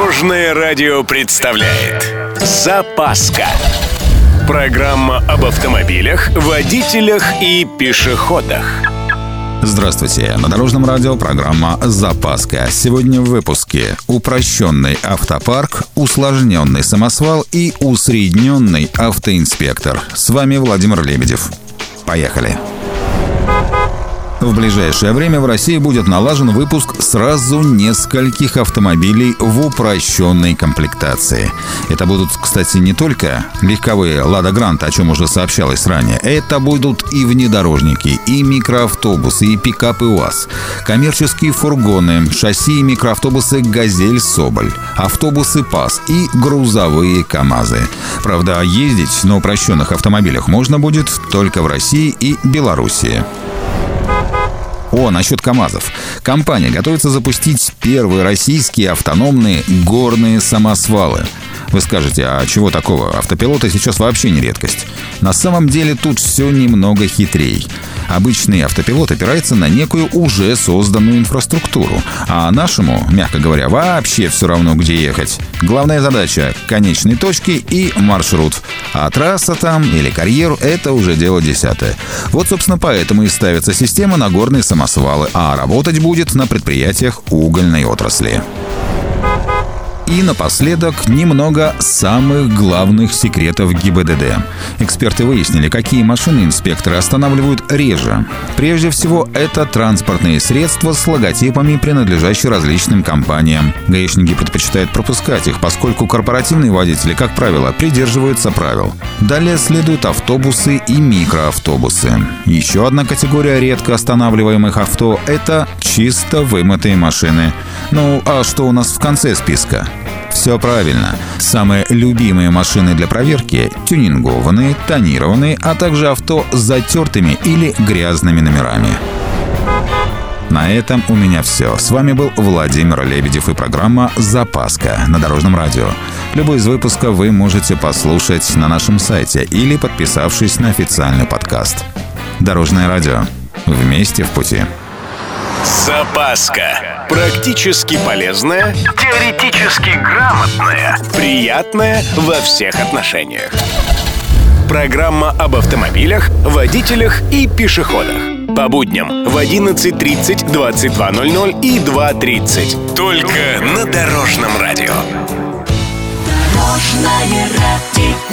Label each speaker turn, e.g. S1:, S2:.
S1: Дорожное радио представляет «Запаска». Программа об автомобилях, водителях и пешеходах.
S2: Здравствуйте! На Дорожном радио программа «Запаска». Сегодня в выпуске: упрощенный автопарк, усложненный самосвал и усредненный автоинспектор. С вами Владимир Лебедев. Поехали! В ближайшее время в России будет налажен выпуск сразу нескольких автомобилей в упрощенной комплектации. Это будут, кстати, не только легковые «Лада Грант», о чем уже сообщалось ранее. Это будут и внедорожники, и микроавтобусы, и пикапы УАЗ, коммерческие фургоны, шасси и микроавтобусы «Газель», «Соболь», автобусы ПАЗ и грузовые КАМАЗы. Правда, ездить на упрощенных автомобилях можно будет только в России и Белоруссии. Насчет КАМАЗов. Компания готовится запустить первые российские автономные горные самосвалы. Вы скажете, а чего такого? Автопилоты сейчас вообще не редкость. На самом деле тут все немного хитрей. Обычный автопилот опирается на некую уже созданную инфраструктуру, а нашему, мягко говоря, вообще все равно, где ехать. Главная задача — конечные точки и маршрут. А трасса там или карьер — это уже дело десятое. Вот, собственно, поэтому и ставится система на горные самосвалы, а работать будет на предприятиях угольной отрасли. И напоследок немного самых главных секретов ГИБДД. Эксперты выяснили, какие машины инспекторы останавливают реже. Прежде всего, это транспортные средства с логотипами, принадлежащие различным компаниям. Гаишники предпочитают пропускать их, поскольку корпоративные водители, как правило, придерживаются правил. Далее следуют автобусы и микроавтобусы. Еще одна категория редко останавливаемых авто – это чисто вымытые машины. А что у нас в конце списка? Все правильно. Самые любимые машины для проверки – тюнингованные, тонированные, а также авто с затертыми или грязными номерами. На этом у меня все. С вами был Владимир Лебедев и программа «Запаска» на Дорожном радио. Любой из выпусков вы можете послушать на нашем сайте или подписавшись на официальный подкаст. Дорожное радио. Вместе в пути.
S1: Запаска. Практически полезная, теоретически грамотная, приятная во всех отношениях. Программа об автомобилях, водителях и пешеходах. По будням в 11:30, 22:00 и 2:30. Только на Дорожном радио.
S3: Дорожное радио.